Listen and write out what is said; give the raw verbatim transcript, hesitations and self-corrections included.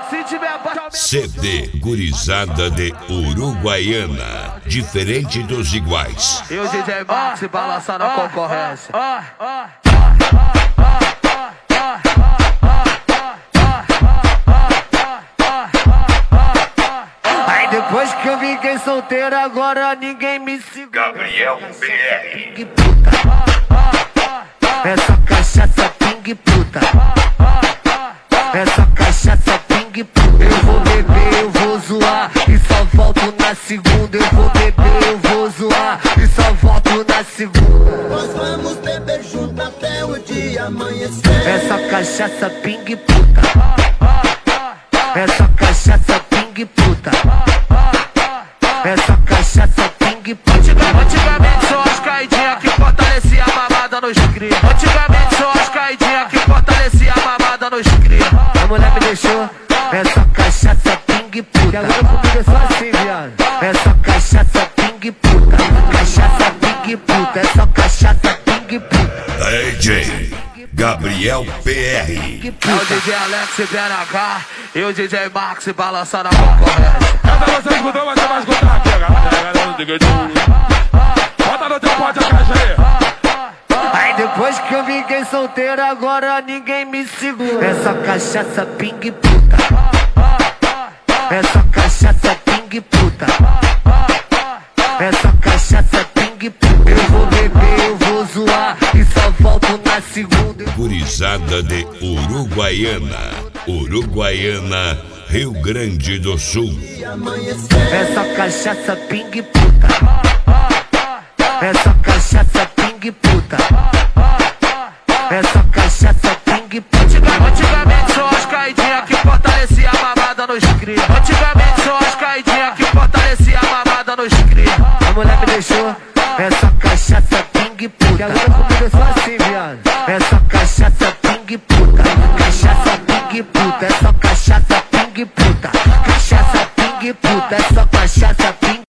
Se tiver C D Gurizada de Uruguaiana, diferente dos iguais. E o D J Max se balançar na concorrência. Aí depois que eu fiquei solteiro, agora ninguém me segura. Gabriel P R. Ping puta. Essa cachaça ping puta. Essa cachaça ping puta. Eu vou beber, eu vou zoar e só volto na segunda. Eu vou beber, eu vou zoar e só volto na segunda. Nós vamos beber junto até o dia amanhecer. Essa cachaça ping puta. Essa cachaça ping puta. Essa cachaça ping puta. Antigamente só as caidinhas que fortalecia a mamada nos cria. Antigamente só as caidinhas que fortalecia a mamada nos cria. A mulher me deixou. Essa cachaça ping puta. E agora comigo é só assim, viado. Essa cachaça ping puta. Cachaça ping puta. Essa cachaça ping puta. D J Gabriel P R. Que É o puta. D J Alex e B N H e o D J Max se balançando na concorrência. Cada você escutou, você vai escutar aqui, galera. Bota no teu pote a caixa aí. Aí depois que eu fiquei solteiro, agora ninguém me segura. Essa cachaça ping puta. Essa cachaça ping puta. Essa cachaça ping puta. Eu vou beber, eu vou zoar e só volto na segunda. Gurizada de Uruguaiana, Uruguaiana, Rio Grande do Sul. Essa cachaça ping puta. Essa cachaça ping puta. Essa cachaça ping puta. Antigamente só as caidinhas que fortalecia a mamada nos cria. Antigamente só as caidinhas que fortalecia a mamada nos cria. A mulher me deixou. Essa cachaça ping puta. E agora comigo é só assim, viado. Essa cachaça ping puta. Cachaça ping puta. Essa cachaça ping puta. Cachaça ping puta. Essa cachaça ping